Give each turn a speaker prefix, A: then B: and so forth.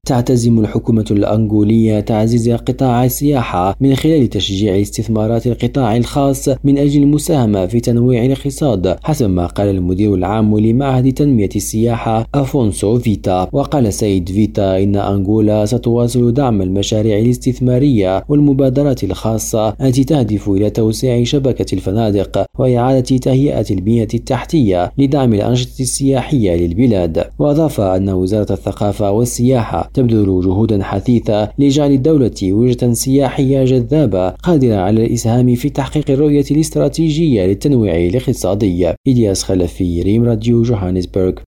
A: تعتزم الحكومة الأنغولية تعزيز قطاع السياحة من خلال تشجيع استثمارات القطاع الخاص من أجل المساهمة في تنويع الاقتصاد، حسب ما قال المدير العام لمعهد تنمية السياحة أفونسو فيتا. وقال سيد فيتا إن أنغولا ستواصل دعم المشاريع الاستثمارية والمبادرات الخاصة التي تهدف إلى توسيع شبكة الفنادق وإعادة تهيئة البنية التحتية لدعم الأنشطة السياحية للبلاد. وأضاف أن وزارة الثقافة والسياحة تبذل جهودا حثيثة لجعل الدولة وجهة سياحية جذابة قادرة على الإسهام في تحقيق الرؤية الاستراتيجية للتنويع الاقتصادي. إلياس خلفي، ريم راديو، جوهانسبرغ.